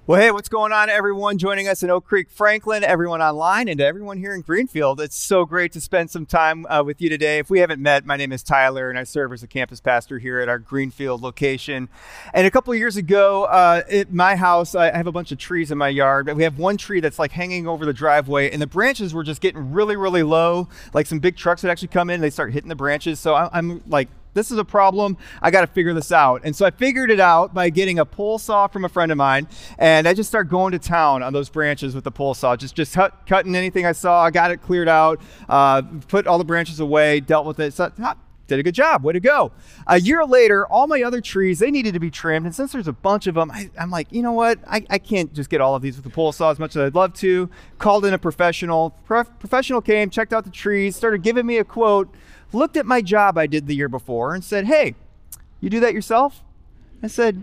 Well, hey, what's going on, everyone joining us in Oak Creek, Franklin, everyone online, and to everyone here in Greenfield. It's so great to spend some time with you today. If we haven't met, my name is Tyler, and I serve as a campus pastor here at our Greenfield location. And a couple of years ago, at my house, I have a bunch of trees in my yard. We have one tree that's like hanging over the driveway, and the branches were just getting really, really low. Like some big trucks would actually come in, and they start hitting the branches. So I'm like, this is a problem. I got to figure this out. And so I figured it out by getting a pole saw from a friend of mine. And I just started going to town on those branches with the pole saw, just cutting anything I saw. I got it cleared out, put all the branches away, dealt with it. So, did a good job. Way to go. A year later, all my other trees, they needed to be trimmed. And since there's a bunch of them, I'm like, you know what? I can't just get all of these with the pole saw as much as I'd love to. Called in a professional. Professional came, checked out the trees, started giving me a quote, looked at my job I did the year before and said, hey, you do that yourself? I said,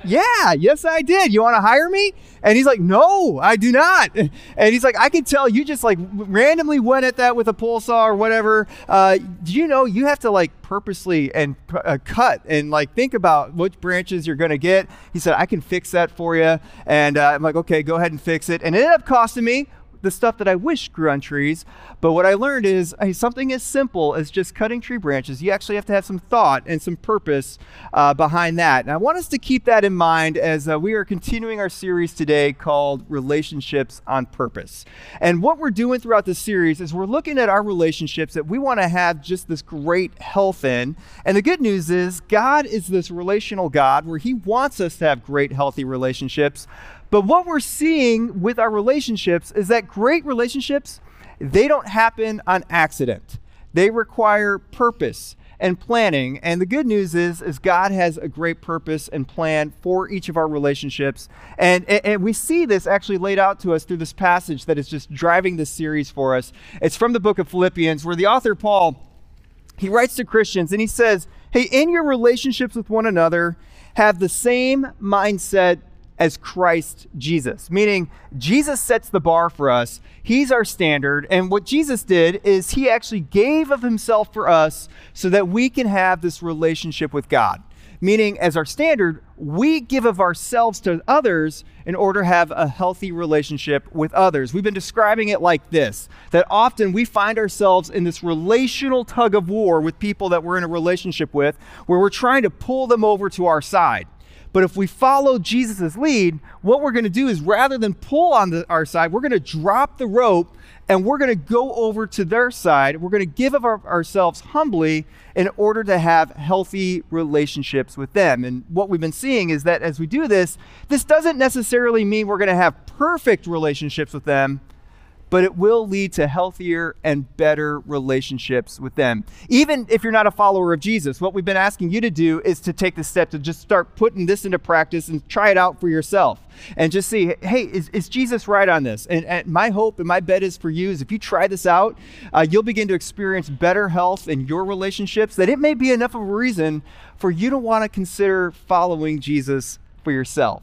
yes, I did. You want to hire me? And he's like, no, I do not. And he's like, I can tell you just like randomly went at that with a pole saw or whatever. Do you know you have to like purposely and cut and like think about which branches you're going to get? He said, I can fix that for you. And I'm like, okay, go ahead and fix it. And it ended up costing me the stuff that I wish grew on trees. But what I learned is something as simple as just cutting tree branches, you actually have to have some thought and some purpose behind that. And I want us to keep that in mind as we are continuing our series today called Relationships on Purpose. And what we're doing throughout this series is we're looking at our relationships that we want to have just this great health in. And the good news is God is this relational God where he wants us to have great, healthy relationships. But what we're seeing with our relationships is that great relationships, they don't happen on accident. They require purpose and planning. And the good news is God has a great purpose and plan for each of our relationships. And we see this actually laid out to us through this passage that is just driving this series for us. It's from the book of Philippians, where the author Paul, he writes to Christians and he says, hey, in your relationships with one another, have the same mindset as Christ Jesus, meaning Jesus sets the bar for us. He's our standard. And what Jesus did is he actually gave of himself for us so that we can have this relationship with God. Meaning as our standard, we give of ourselves to others in order to have a healthy relationship with others. We've been describing it like this, that often we find ourselves in this relational tug of war with people that we're in a relationship with, where we're trying to pull them over to our side. But if we follow Jesus' lead, what we're going to do is rather than pull on our side, we're going to drop the rope and we're going to go over to their side. We're going to give of ourselves humbly in order to have healthy relationships with them. And what we've been seeing is that as we do this, this doesn't necessarily mean we're going to have perfect relationships with them, but it will lead to healthier and better relationships with them. Even if you're not a follower of Jesus, what we've been asking you to do is to take the step to just start putting this into practice and try it out for yourself and just see, hey, is Jesus right on this? And my hope and my bet is for you is if you try this out, you'll begin to experience better health in your relationships, that it may be enough of a reason for you to want to consider following Jesus for yourself.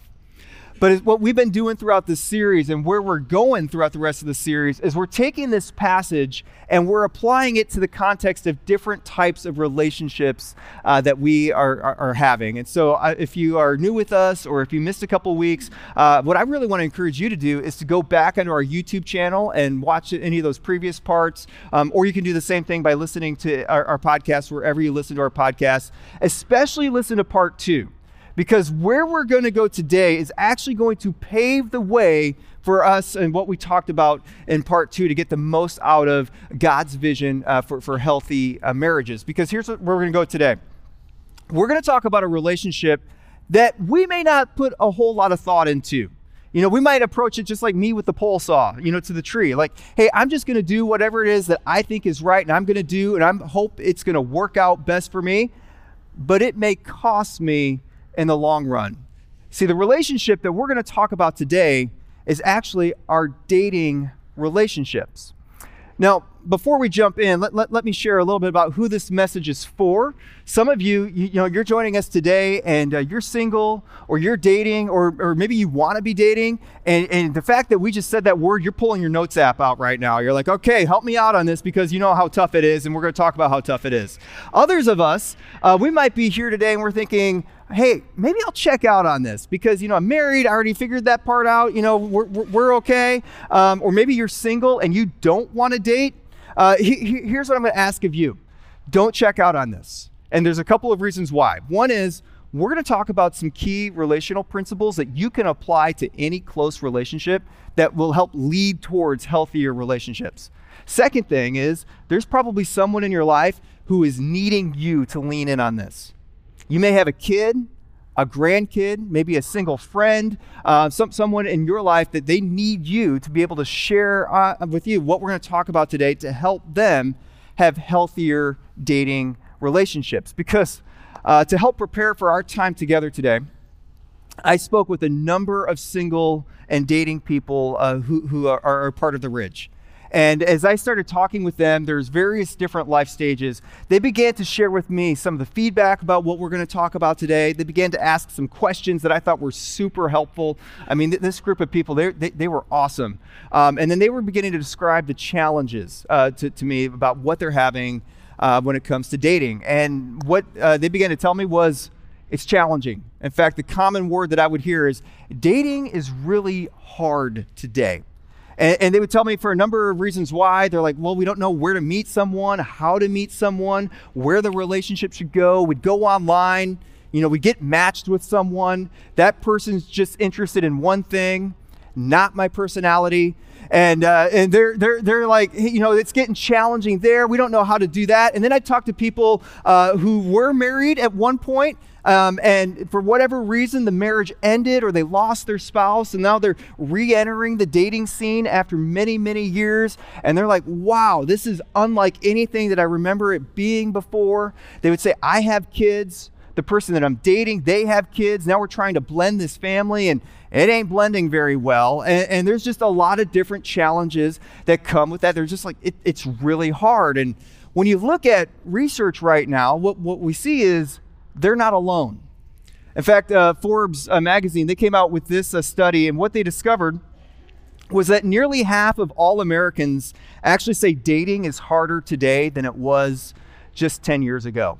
But what we've been doing throughout this series and where we're going throughout the rest of the series is we're taking this passage and we're applying it to the context of different types of relationships that we are having. And so if you are new with us or if you missed a couple weeks, what I really want to encourage you to do is to go back onto our YouTube channel and watch any of those previous parts. Or you can do the same thing by listening to our podcast wherever you listen to our podcast, especially listen to part 2. Because where we're going to go today is actually going to pave the way for us and what we talked about in part 2 to get the most out of God's vision for healthy marriages. Because here's where we're going to go today. We're going to talk about a relationship that we may not put a whole lot of thought into. You know, we might approach it just like me with the pole saw, to the tree. Like, hey, I'm just going to do whatever it is that I think is right and I'm going to do, and I hope it's going to work out best for me. But it may cost me in the long run. See, the relationship that we're going to talk about today is actually our dating relationships. Now, before we jump in, let me share a little bit about who this message is for. Some of you're joining us today and you're single or you're dating or maybe you want to be dating. And the fact that we just said that word, you're pulling your notes app out right now. You're like, okay, help me out on this because you know how tough it is and we're going to talk about how tough it is. Others of us, we might be here today and we're thinking, hey, maybe I'll check out on this because, I'm married. I already figured that part out. We're okay. Or maybe you're single and you don't want to date. Here's what I'm going to ask of you. Don't check out on this. And there's a couple of reasons why. One is we're going to talk about some key relational principles that you can apply to any close relationship that will help lead towards healthier relationships. Second thing is there's probably someone in your life who is needing you to lean in on this. You may have a kid, a grandkid, maybe a single friend, someone in your life that they need you to be able to share with you what we're going to talk about today to help them have healthier dating relationships. Because to help prepare for our time together today, I spoke with a number of single and dating people who are part of the Ridge. And as I started talking with them, there's various different life stages. They began to share with me some of the feedback about what we're going to talk about today. They began to ask some questions that I thought were super helpful. I mean, this group of people, they were awesome. And then they were beginning to describe the challenges to me about what they're having when it comes to dating. And what they began to tell me was, it's challenging. In fact, the common word that I would hear is, dating is really hard today. And they would tell me for a number of reasons why. They're like, well, we don't know where to meet someone, how to meet someone, where the relationship should go. We'd go online, we get matched with someone. That person's just interested in one thing, not my personality. And they're like, hey, it's getting challenging there. We don't know how to do that. And then I talked to people who were married at one point. And for whatever reason, the marriage ended or they lost their spouse and now they're re-entering the dating scene after many, many years. And they're like, wow, this is unlike anything that I remember it being before. They would say, I have kids. The person that I'm dating, they have kids. Now we're trying to blend this family and it ain't blending very well. And there's just a lot of different challenges that come with that. They're just like, it's really hard. And when you look at research right now, what we see is they're not alone. In fact, Forbes magazine, they came out with this study, and what they discovered was that nearly half of all Americans actually say dating is harder today than it was just 10 years ago.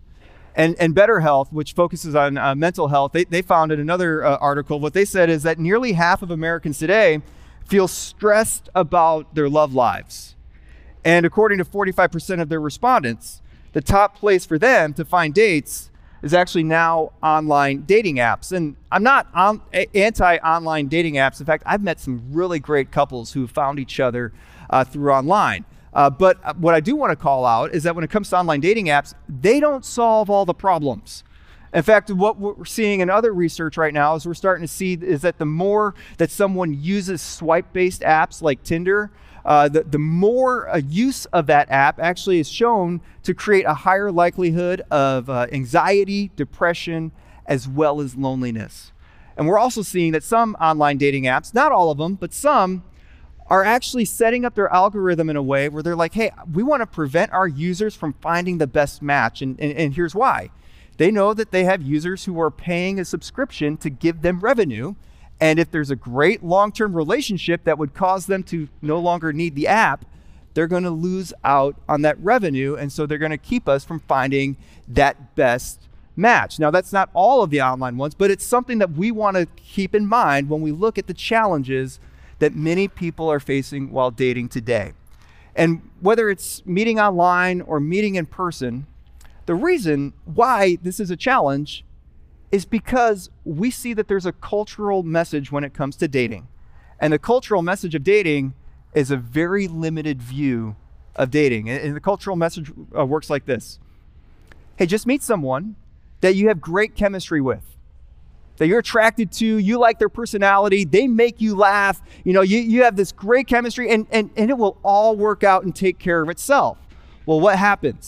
And Better Health, which focuses on mental health, they found in another article, what they said is that nearly half of Americans today feel stressed about their love lives. And according to 45% of their respondents, the top place for them to find dates is actually now online dating apps. And I'm not anti-online dating apps. In fact, I've met some really great couples who found each other through online. But what I do want to call out is that when it comes to online dating apps, they don't solve all the problems. In fact, what we're seeing in other research right now is we're starting to see is that the more that someone uses swipe-based apps like Tinder, the more use of that app actually is shown to create a higher likelihood of anxiety, depression, as well as loneliness. And we're also seeing that some online dating apps, not all of them, but some, are actually setting up their algorithm in a way where they're like, hey, we want to prevent our users from finding the best match. And here's why. They know that they have users who are paying a subscription to give them revenue. And if there's a great long-term relationship that would cause them to no longer need the app, they're going to lose out on that revenue. And so they're going to keep us from finding that best match. Now, that's not all of the online ones, but it's something that we want to keep in mind when we look at the challenges that many people are facing while dating today. And whether it's meeting online or meeting in person, the reason why this is a challenge is because we see that there's a cultural message when it comes to dating. And the cultural message of dating is a very limited view of dating. And the cultural message works like this. Hey, just meet someone that you have great chemistry with, that you're attracted to, you like their personality, they make you laugh, you have this great chemistry and it will all work out and take care of itself. Well, what happens?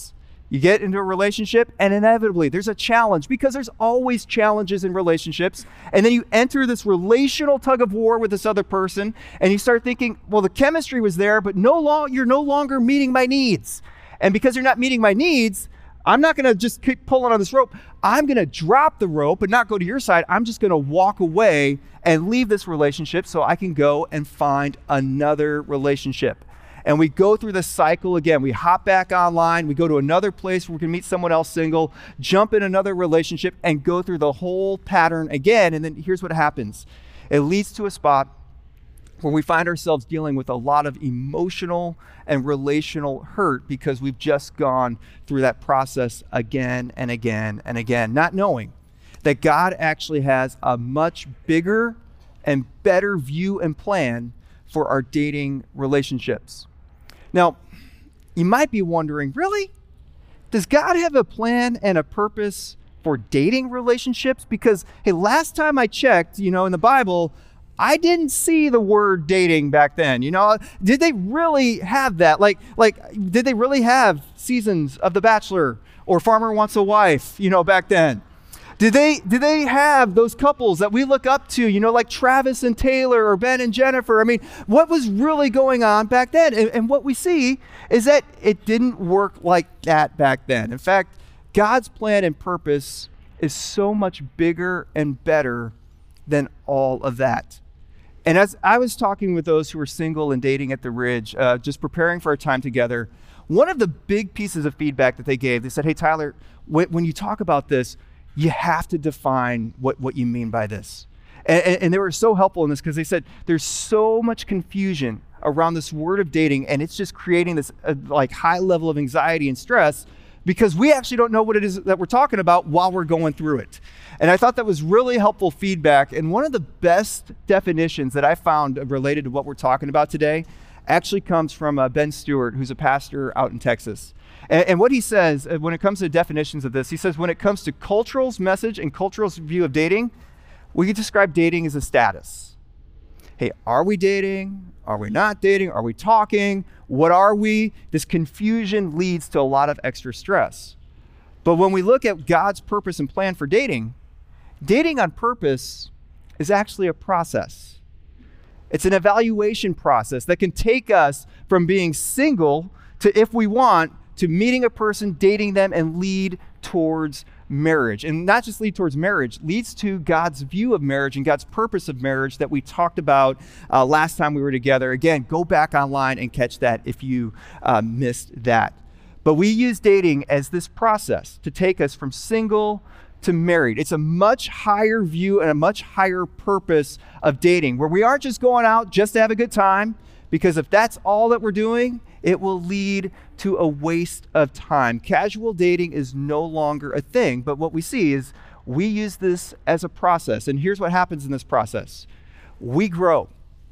You get into a relationship, and inevitably there's a challenge, because there's always challenges in relationships. And then you enter this relational tug of war with this other person, and you start thinking, well, the chemistry was there, but you're no longer meeting my needs. And because you're not meeting my needs, I'm not going to just keep pulling on this rope. I'm going to drop the rope and not go to your side. I'm just going to walk away and leave this relationship so I can go and find another relationship. And we go through the cycle again. We hop back online. We go to another place where we can meet someone else single, jump in another relationship, and go through the whole pattern again. And then here's what happens. It leads to a spot where we find ourselves dealing with a lot of emotional and relational hurt because we've just gone through that process again and again and again, not knowing that God actually has a much bigger and better view and plan for our dating relationships. Now, you might be wondering, really? Does God have a plan and a purpose for dating relationships? Because, hey, last time I checked, in the Bible, I didn't see the word dating back then. Did they really have that? Like, did they really have seasons of The Bachelor or Farmer Wants a Wife, back then? Did they have those couples that we look up to, like Travis and Taylor or Ben and Jennifer? I mean, what was really going on back then? And what we see is that it didn't work like that back then. In fact, God's plan and purpose is so much bigger and better than all of that. And as I was talking with those who were single and dating at the Ridge, just preparing for our time together, one of the big pieces of feedback that they gave, they said, hey, Tyler, when you talk about this, you have to define what you mean by this. And they were so helpful in this because they said there's so much confusion around this word of dating, and it's just creating this high level of anxiety and stress because we actually don't know what it is that we're talking about while we're going through it. And I thought that was really helpful feedback. And one of the best definitions that I found related to what we're talking about today actually comes from Ben Stewart, who's a pastor out in Texas. And what he says when it comes to definitions of this, he says when it comes to cultural's message and cultural's view of dating, we could describe dating as a status. Hey, are we dating? Are we not dating? Are we talking? What are we? This confusion leads to a lot of extra stress. But when we look at God's purpose and plan for dating, dating on purpose is actually a process. It's an evaluation process that can take us from being single to, if we want, to meeting a person, dating them, and lead towards marriage. And not just lead towards marriage, leads to God's view of marriage and God's purpose of marriage that we talked about last time we were together. Again, go back online and catch that if you missed that. But we use dating as this process to take us from single to married. It's a much higher view and a much higher purpose of dating, where we aren't just going out just to have a good time, because if that's all that we're doing, it will lead to a waste of time. Casual dating is no longer a thing, but what we see is we use this as a process. And here's what happens in this process. We grow,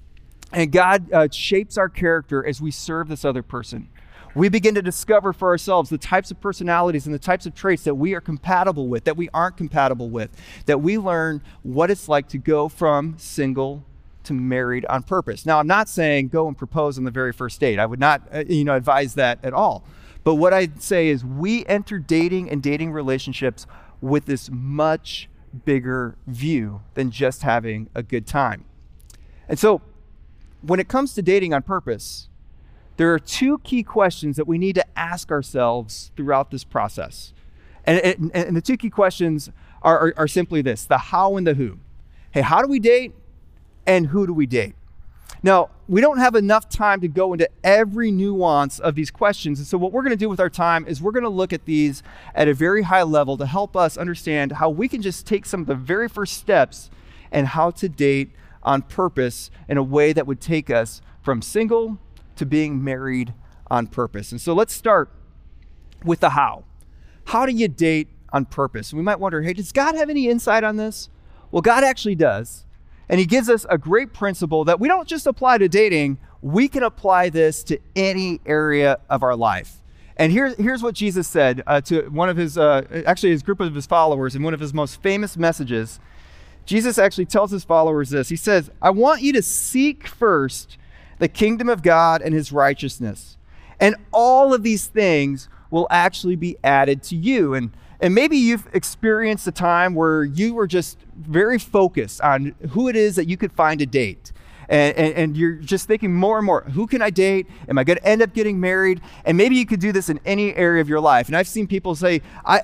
and God shapes our character as we serve this other person. We begin to discover for ourselves the types of personalities and the types of traits that we are compatible with, that we aren't compatible with, that we learn what it's like to go from single to married on purpose. Now, I'm not saying go and propose on the very first date. I would not, advise that at all. But what I'd say is we enter dating and dating relationships with this much bigger view than just having a good time. And so when it comes to dating on purpose, there are two key questions that we need to ask ourselves throughout this process. And the two key questions are simply this, the how and the who. Hey, how do we date? And who do we date? Now, we don't have enough time to go into every nuance of these questions. And so what we're going to do with our time is we're going to look at these at a very high level to help us understand how we can just take some of the very first steps and how to date on purpose in a way that would take us from single to being married on purpose. And so let's start with the how. How do you date on purpose? We might wonder, hey, does God have any insight on this? Well, God actually does. And he gives us a great principle that we don't just apply to dating, we can apply this to any area of our life. And here's what Jesus said to one of his group of his followers in one of his most famous messages. Jesus actually tells his followers this. He says, I want you to seek first the kingdom of God and his righteousness. And all of these things will actually be added to you. And maybe you've experienced a time where you were just very focused on who it is that you could find a date. And you're just thinking more and more, who can I date? Am I going to end up getting married? And maybe you could do this in any area of your life. And I've seen people say,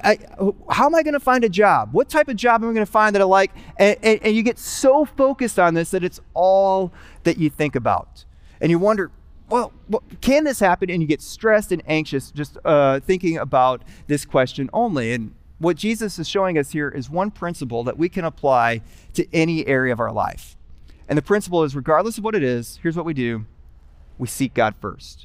how am I going to find a job? What type of job am I going to find that I like? And you get so focused on this that it's all that you think about. And you wonder, well, can this happen? And you get stressed and anxious just thinking about this question only. And what Jesus is showing us here is one principle that we can apply to any area of our life. And the principle is, regardless of what it is, here's what we do. We seek God first.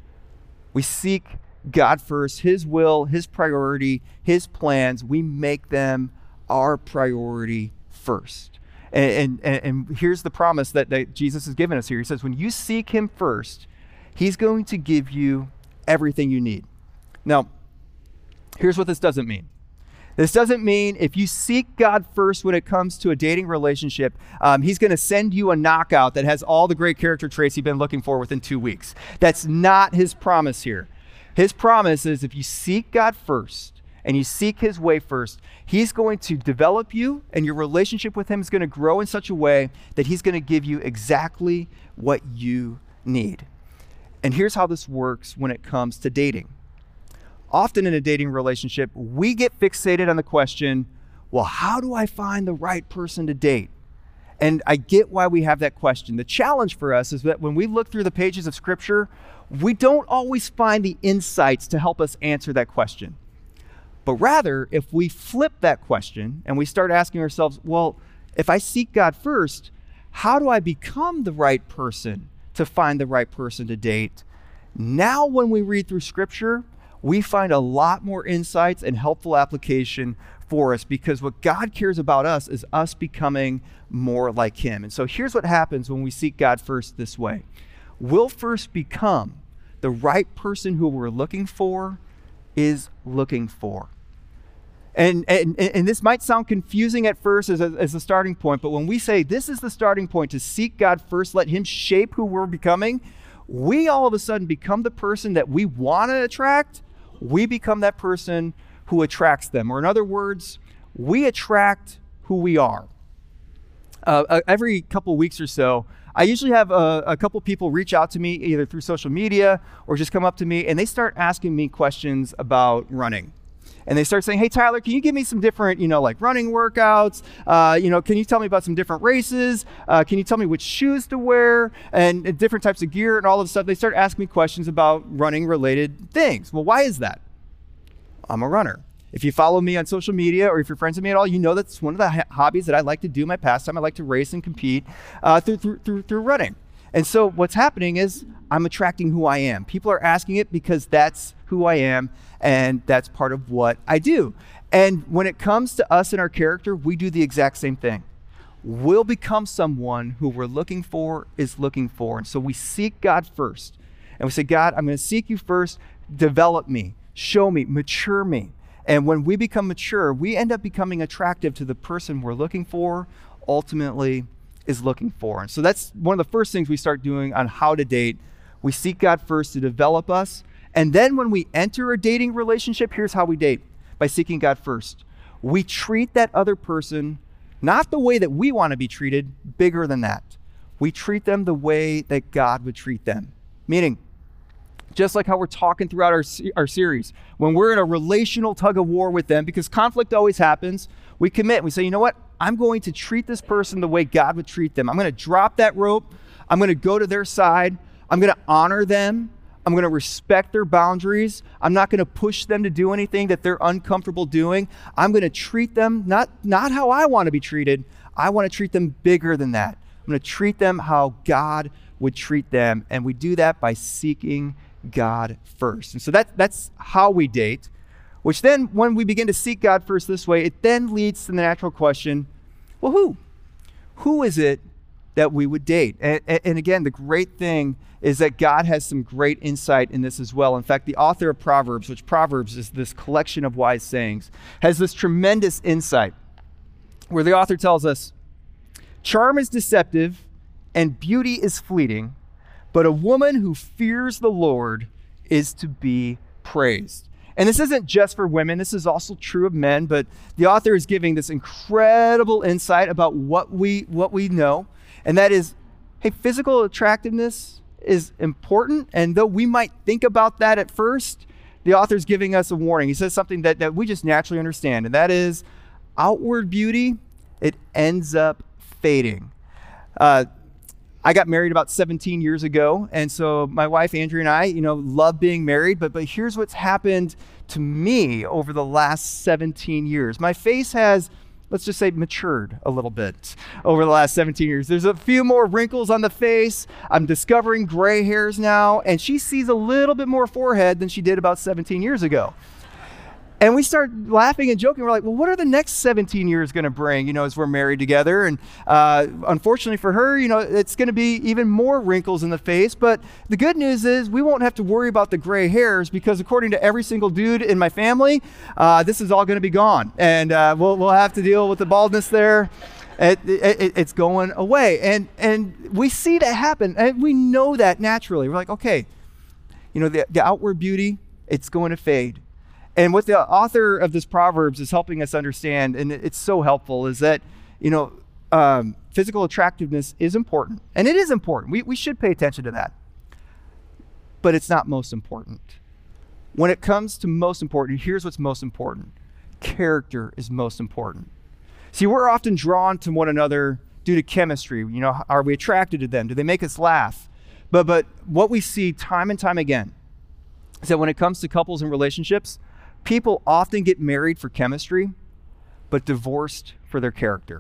We seek God first, His will, His priority, His plans. We make them our priority first. And here's the promise that Jesus has given us here. He says, when you seek Him first, He's going to give you everything you need. Now, here's what this doesn't mean. This doesn't mean if you seek God first when it comes to a dating relationship, He's going to send you a knockout that has all the great character traits you've been looking for within 2 weeks. That's not His promise here. His promise is if you seek God first and you seek His way first, He's going to develop you, and your relationship with Him is going to grow in such a way that He's going to give you exactly what you need. And here's how this works when it comes to dating. Often in a dating relationship, we get fixated on the question, well, how do I find the right person to date? And I get why we have that question. The challenge for us is that when we look through the pages of Scripture, we don't always find the insights to help us answer that question. But rather, if we flip that question and we start asking ourselves, well, if I seek God first, how do I become the right person to find the right person to date? Now, when we read through Scripture, we find a lot more insights and helpful application for us, because what God cares about us is us becoming more like Him. And so here's what happens when we seek God first this way. We'll first become the right person who we're looking for is looking for. And this might sound confusing at first as a starting point, but when we say this is the starting point to seek God first, let Him shape who we're becoming, we all of a sudden become the person that we want to attract. We become that person who attracts them. Or in other words, we attract who we are. Every couple weeks or so, I usually have a couple people reach out to me either through social media or just come up to me, and they start asking me questions about running. And they start saying, hey, Tyler, can you give me some different, like running workouts? Can you tell me about some different races? Can you tell me which shoes to wear and different types of gear and all of the stuff? They start asking me questions about running related things. Well, why is that? I'm a runner. If you follow me on social media or if you're friends with me at all, you know that's one of the hobbies that I like to do in my pastime. I like to race and compete through running. And so what's happening is I'm attracting who I am. People are asking it because that's who I am, and that's part of what I do. And when it comes to us and our character, we do the exact same thing. We'll become someone who we're looking for is looking for. And so we seek God first. And we say, God, I'm going to seek you first. Develop me, show me, mature me. And when we become mature, we end up becoming attractive to the person we're looking for, ultimately is looking for. And so that's one of the first things we start doing on how to date. We seek God first to develop us. And then when we enter a dating relationship, here's how we date: by seeking God first. We treat that other person not the way that we want to be treated, bigger than that. We treat them the way that God would treat them. Meaning, just like how we're talking throughout our series, when we're in a relational tug of war with them, because conflict always happens, we commit. We say, you know what? I'm going to treat this person the way God would treat them. I'm going to drop that rope. I'm going to go to their side. I'm going to honor them. I'm going to respect their boundaries. I'm not going to push them to do anything that they're uncomfortable doing. I'm going to treat them not how I want to be treated. I want to treat them bigger than that. I'm going to treat them how God would treat them. And we do that by seeking God first. And so that's how we date, which then when we begin to seek God first this way, it then leads to the natural question, well, who is it that we would date? And again, the great thing is that God has some great insight in this as well. In fact, the author of Proverbs, which Proverbs is this collection of wise sayings, has this tremendous insight where the author tells us, charm is deceptive and beauty is fleeting, but a woman who fears the Lord is to be praised. And this isn't just for women, this is also true of men, but the author is giving this incredible insight about what we know, and that is, hey, physical attractiveness is important, and though we might think about that at first, the author's giving us a warning. He says something that we just naturally understand, and that is outward beauty, it ends up fading. I got married about 17 years ago, and so my wife, Andrea, and I, love being married, but here's what's happened to me over the last 17 years. My face has, let's just say, matured a little bit over the last 17 years. There's a few more wrinkles on the face. I'm discovering gray hairs now, and she sees a little bit more forehead than she did about 17 years ago. And we start laughing and joking. We're like, well, what are the next 17 years going to bring, as we're married together? And unfortunately for her, it's going to be even more wrinkles in the face. But the good news is we won't have to worry about the gray hairs because according to every single dude in my family, this is all going to be gone. And we'll have to deal with the baldness there. It's going away. And we see that happen. And we know that naturally. We're like, okay, the outward beauty, it's going to fade. And what the author of this Proverbs is helping us understand, and it's so helpful, is that, physical attractiveness is important. And it is important. We should pay attention to that. But it's not most important. When it comes to most important, here's what's most important. Character is most important. See, we're often drawn to one another due to chemistry. Are we attracted to them? Do they make us laugh? But what we see time and time again is that when it comes to couples and relationships, people often get married for chemistry, but divorced for their character.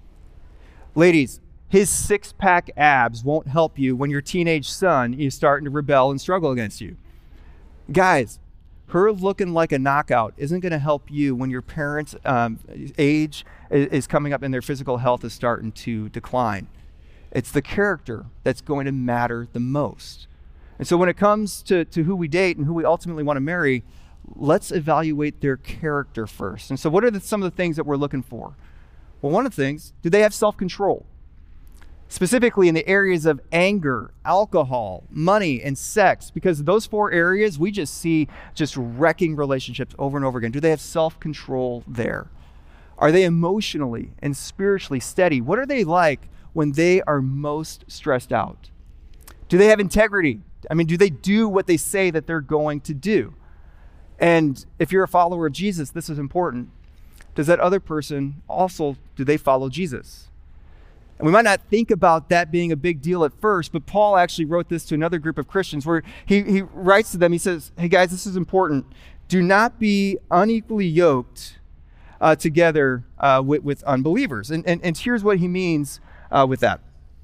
Ladies, his six-pack abs won't help you when your teenage son is starting to rebel and struggle against you. Guys, her looking like a knockout isn't going to help you when your parents' age is coming up and their physical health is starting to decline. It's the character that's going to matter the most. And so when it comes to who we date and who we ultimately want to marry, let's evaluate their character first. And so what are some of the things that we're looking for? Well, one of the things, do they have self-control? Specifically in the areas of anger, alcohol, money, and sex, because those four areas we just see just wrecking relationships over and over again. Do they have self-control there? Are they emotionally and spiritually steady? What are they like when they are most stressed out? Do they have integrity? Do they do what they say that they're going to do? And if you're a follower of Jesus, this is important. Does that other person also, do they follow Jesus? And we might not think about that being a big deal at first, but Paul actually wrote this to another group of Christians where he writes to them, he says, hey guys, this is important. Do not be unequally yoked together with unbelievers. And here's what he means with that.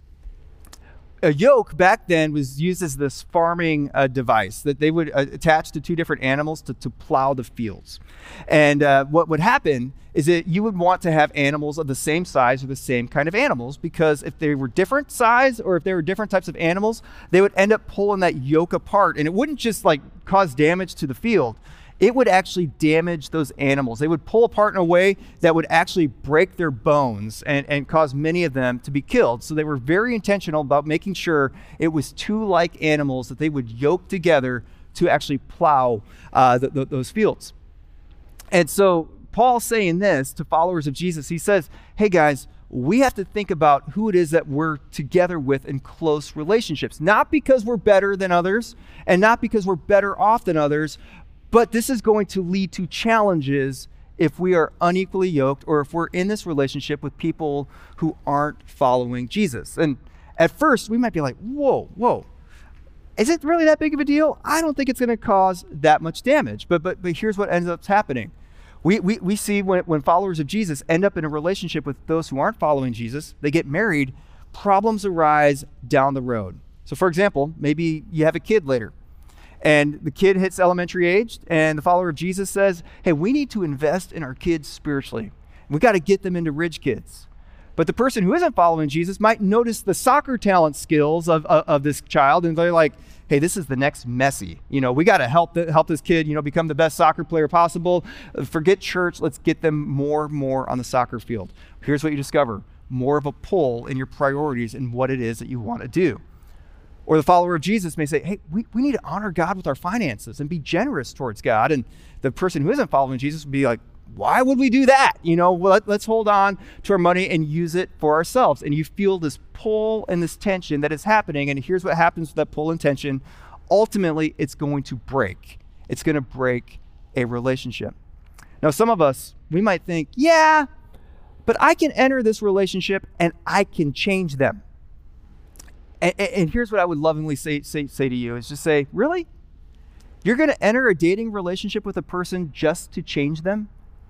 A yoke back then was used as this farming device that they would attach to two different animals to plow the fields. And what would happen is that you would want to have animals of the same size or the same kind of animals, because if they were different size or if they were different types of animals, they would end up pulling that yoke apart. And it wouldn't just cause damage to the field. It would actually damage those animals. They would pull apart in a way that would actually break their bones and cause many of them to be killed. So they were very intentional about making sure it was two like animals that they would yoke together to actually plow those fields. And so Paul's saying this to followers of Jesus. He says, hey guys, we have to think about who it is that we're together with in close relationships. Not because we're better than others and not because we're better off than others, but this is going to lead to challenges if we are unequally yoked or if we're in this relationship with people who aren't following Jesus. And at first, we might be like, whoa, is it really that big of a deal? I don't think it's going to cause that much damage. But here's what ends up happening. We see when followers of Jesus end up in a relationship with those who aren't following Jesus, they get married, problems arise down the road. So for example, maybe you have a kid later. And the kid hits elementary age, and the follower of Jesus says, hey, we need to invest in our kids spiritually. We got to get them into Ridge Kids. But the person who isn't following Jesus might notice the soccer talent skills of this child, and they're like, hey, this is the next Messi. We got to help this kid, become the best soccer player possible. Forget church. Let's get them more on the soccer field. Here's what you discover. More of a pull in your priorities and what it is that you want to do. Or the follower of Jesus may say, hey, we need to honor God with our finances and be generous towards God. And the person who isn't following Jesus would be like, why would we do that? Well, let's hold on to our money and use it for ourselves. And you feel this pull and this tension that is happening. And here's what happens with that pull and tension. Ultimately, it's going to break. It's going to break a relationship. Now, some of us, we might think, yeah, but I can enter this relationship and I can change them. And here's what I would lovingly say to you is just say, really? You're going to enter a dating relationship with a person just to change them?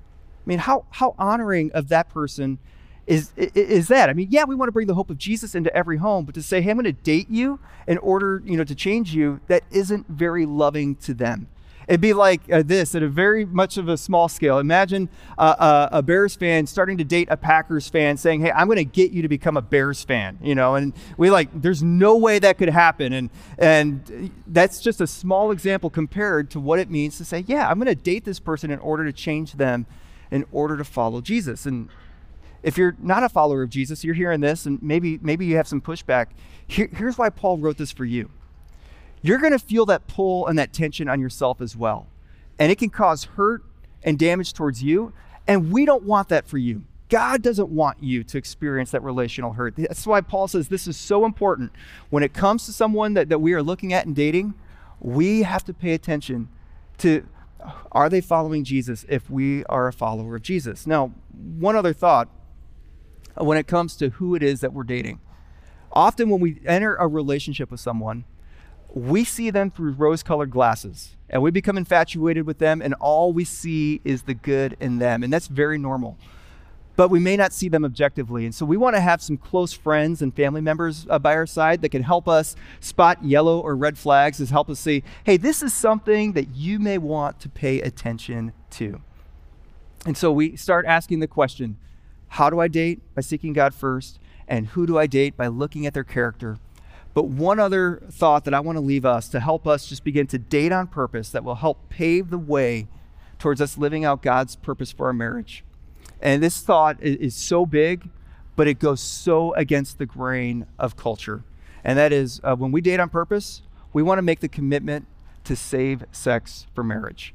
I mean, how honoring of that person is that? I mean, yeah, we want to bring the hope of Jesus into every home, but to say, hey, I'm going to date you in order, to change you, that isn't very loving to them. It'd be like this at a very much of a small scale. Imagine a Bears fan starting to date a Packers fan saying, hey, I'm going to get you to become a Bears fan, and there's no way that could happen. And that's just a small example compared to what it means to say, yeah, I'm going to date this person in order to change them, in order to follow Jesus. And if you're not a follower of Jesus, you're hearing this, and maybe you have some pushback. Here's why Paul wrote this for you. You're going to feel that pull and that tension on yourself as well. And it can cause hurt and damage towards you. And we don't want that for you. God doesn't want you to experience that relational hurt. That's why Paul says this is so important. When it comes to someone that we are looking at and dating, we have to pay attention to, are they following Jesus if we are a follower of Jesus? Now, one other thought when it comes to who it is that we're dating. Often when we enter a relationship with someone, we see them through rose-colored glasses, and we become infatuated with them, and all we see is the good in them, and that's very normal. But we may not see them objectively, and so we want to have some close friends and family members by our side that can help us spot yellow or red flags, to help us see, hey, this is something that you may want to pay attention to. And so we start asking the question, how do I date? By seeking God first. And who do I date? By looking at their character. But one other thought that I want to leave us to help us just begin to date on purpose that will help pave the way towards us living out God's purpose for our marriage. And this thought is so big, but it goes so against the grain of culture. And that is when we date on purpose, we want to make the commitment to save sex for marriage.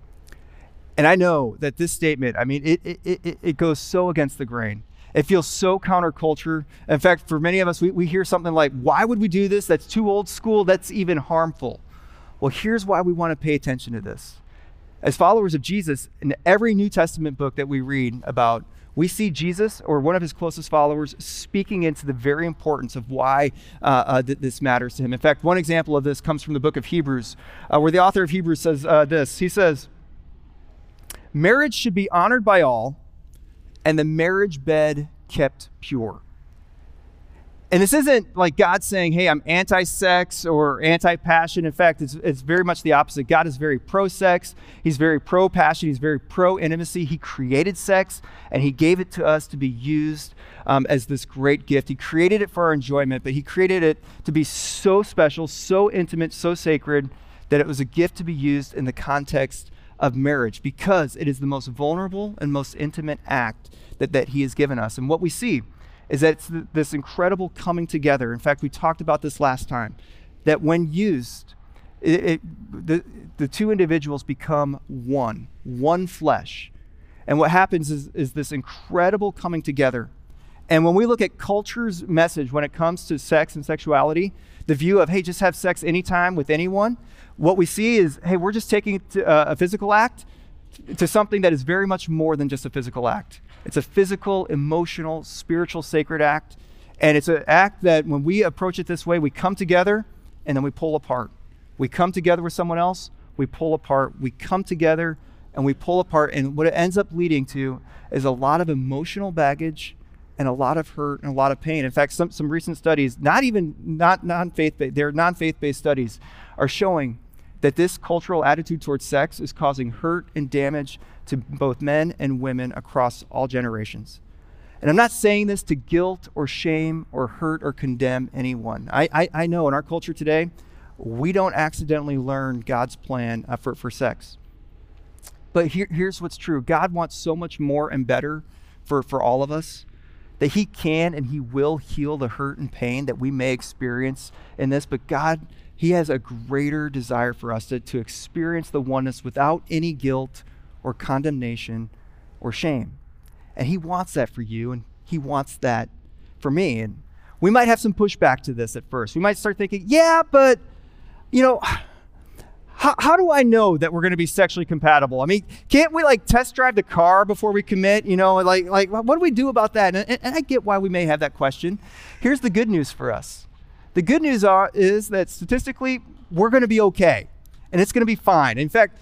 And I know that this statement, it goes so against the grain. It feels so counterculture. In fact, for many of us, we hear something like, why would we do this? That's too old school. That's even harmful. Well, here's why we want to pay attention to this. As followers of Jesus, in every New Testament book that we read about, we see Jesus or one of his closest followers speaking into the very importance of why this matters to him. In fact, one example of this comes from the book of Hebrews, where the author of Hebrews says this. He says, marriage should be honored by all, and the marriage bed kept pure. And this isn't like God saying, hey, I'm anti-sex or anti-passion. In fact, it's very much the opposite. God is very pro-sex. He's very pro-passion. He's very pro-intimacy. He created sex, and he gave it to us to be used as this great gift. He created it for our enjoyment, but he created it to be so special, so intimate, so sacred, that it was a gift to be used in the context of marriage, because it is the most vulnerable and most intimate act that he has given us. And what we see is that it's this incredible coming together. In fact, we talked about this last time, that when used, the two individuals become one flesh. And what happens is this incredible coming together. And when we look at culture's message when it comes to sex and sexuality, the view of, hey, just have sex anytime with anyone, what we see is, hey, we're just taking it to a physical act to something that is very much more than just a physical act. It's a physical, emotional, spiritual, sacred act. And it's an act that when we approach it this way, we come together and then we pull apart. We come together with someone else, we pull apart. We come together and we pull apart. And what it ends up leading to is a lot of emotional baggage and a lot of hurt and a lot of pain. In fact, some recent studies, not non-faith-based, they're non-faith-based studies, are showing that this cultural attitude towards sex is causing hurt and damage to both men and women across all generations. And I'm not saying this to guilt or shame or hurt or condemn anyone. I know in our culture today, we don't accidentally learn God's plan for sex. But here's what's true. God wants so much more and better for all of us, that he can and he will heal the hurt and pain that we may experience in this. But God, he has a greater desire for us to experience the oneness without any guilt or condemnation or shame. And he wants that for you, and he wants that for me. And we might have some pushback to this at first. We might start thinking, yeah, but, how do I know that we're going to be sexually compatible? I mean, can't we test drive the car before we commit? What do we do about that? And I get why we may have that question. Here's the good news for us. The good news is that statistically, we're going to be okay. And it's going to be fine. In fact,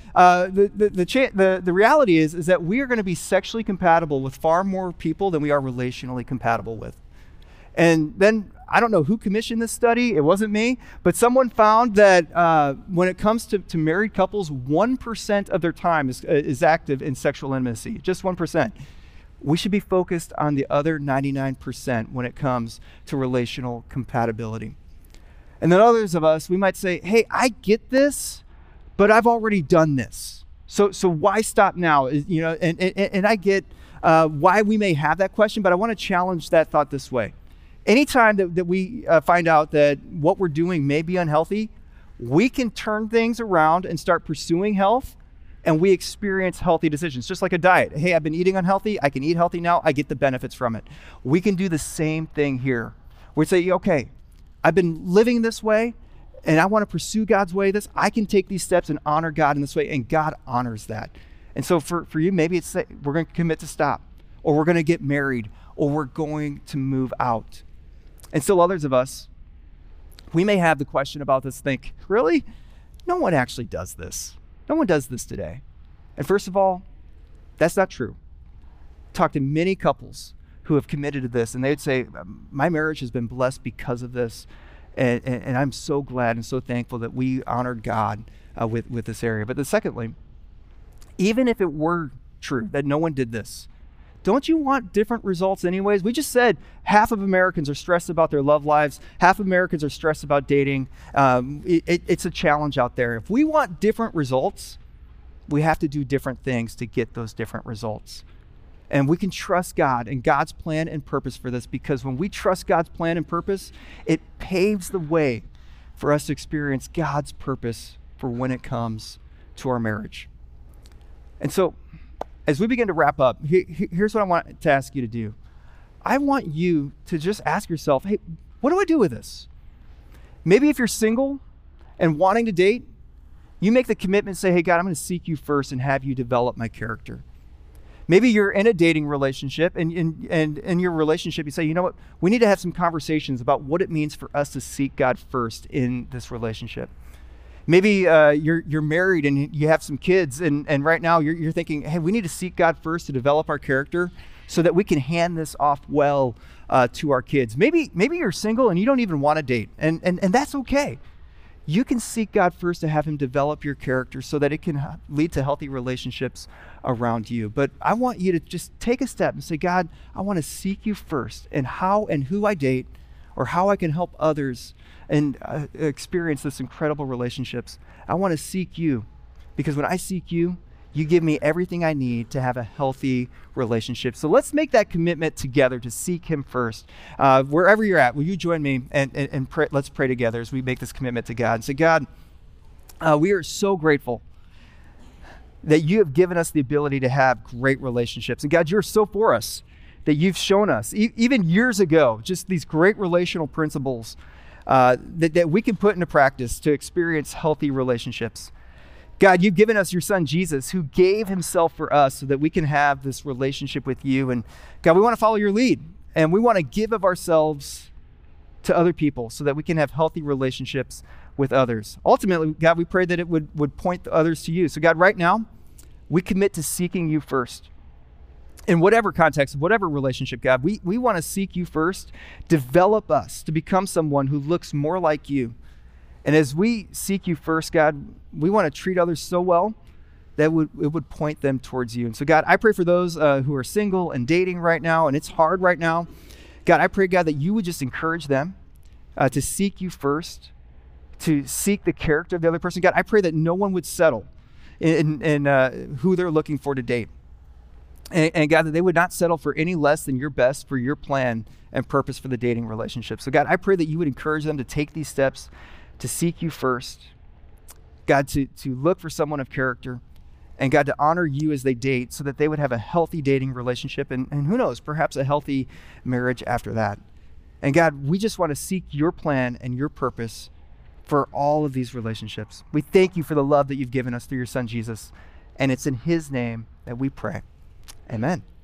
the reality is that we are going to be sexually compatible with far more people than we are relationally compatible with. And then, I don't know who commissioned this study. It wasn't me. But someone found that when it comes to married couples, 1% of their time is active in sexual intimacy. Just 1%. We should be focused on the other 99% when it comes to relational compatibility. And then others of us, we might say, hey, I get this, but I've already done this. So why stop now? And I get why we may have that question, but I want to challenge that thought this way. Anytime that we find out that what we're doing may be unhealthy, we can turn things around and start pursuing health, and we experience healthy decisions, just like a diet. Hey, I've been eating unhealthy. I can eat healthy now. I get the benefits from it. We can do the same thing here. We say, okay, I've been living this way, and I want to pursue God's way. I can take these steps and honor God in this way, and God honors that. And so for you, maybe it's that we're going to commit to stop, or we're going to get married, or we're going to move out. And still others of us, we may have the question about this, think, really? No one actually does this. No one does this today. And first of all, that's not true. Talk to many couples who have committed to this, and they would say, my marriage has been blessed because of this, and I'm so glad and so thankful that we honored God with this area. But then secondly, even if it were true that no one did this, don't you want different results anyways? We just said half of Americans are stressed about their love lives. Half of Americans are stressed about dating. It's a challenge out there. If we want different results, we have to do different things to get those different results. And we can trust God and God's plan and purpose for this, because when we trust God's plan and purpose, it paves the way for us to experience God's purpose for when it comes to our marriage. And so, as we begin to wrap up, here's what I want to ask you to do. I want you to just ask yourself, hey, what do I do with this? Maybe if you're single and wanting to date, you make the commitment, say, hey, God, I'm going to seek you first and have you develop my character. Maybe you're in a dating relationship, and in your relationship, you say, you know what? We need to have some conversations about what it means for us to seek God first in this relationship. Maybe you're married and you have some kids, and right now you're thinking, hey, we need to seek God first to develop our character so that we can hand this off well to our kids. Maybe you're single and you don't even want to date, and that's okay. You can seek God first to have him develop your character so that it can lead to healthy relationships around you. But I want you to just take a step and say, God, I want to seek you first in how and who I date, or how I can help others and experience this incredible relationships. I want to seek you, because when I seek you, you give me everything I need to have a healthy relationship. So let's make that commitment together to seek him first. Wherever you're at, will you join me and pray? Let's pray together as we make this commitment to God. And say, God, we are so grateful that you have given us the ability to have great relationships. And God, you're so for us that you've shown us, even years ago, just these great relational principles that we can put into practice to experience healthy relationships. God, you've given us your son, Jesus, who gave himself for us so that we can have this relationship with you. And God, we want to follow your lead, and we want to give of ourselves to other people so that we can have healthy relationships with others. Ultimately, God, we pray that it would point others to you. So God, right now, we commit to seeking you first. In whatever context, whatever relationship, God, we want to seek you first. Develop us to become someone who looks more like you. And as we seek you first, God, we want to treat others so well that it would point them towards you. And so, God, I pray for those who are single and dating right now, and it's hard right now. God, I pray, God, that you would just encourage them to seek you first, to seek the character of the other person. God, I pray that no one would settle in who they're looking for to date. And God, that they would not settle for any less than your best for your plan and purpose for the dating relationship. So God, I pray that you would encourage them to take these steps, to seek you first. God, to look for someone of character, and God, to honor you as they date so that they would have a healthy dating relationship and who knows, perhaps a healthy marriage after that. And God, we just want to seek your plan and your purpose for all of these relationships. We thank you for the love that you've given us through your son, Jesus. And it's in his name that we pray. Amen.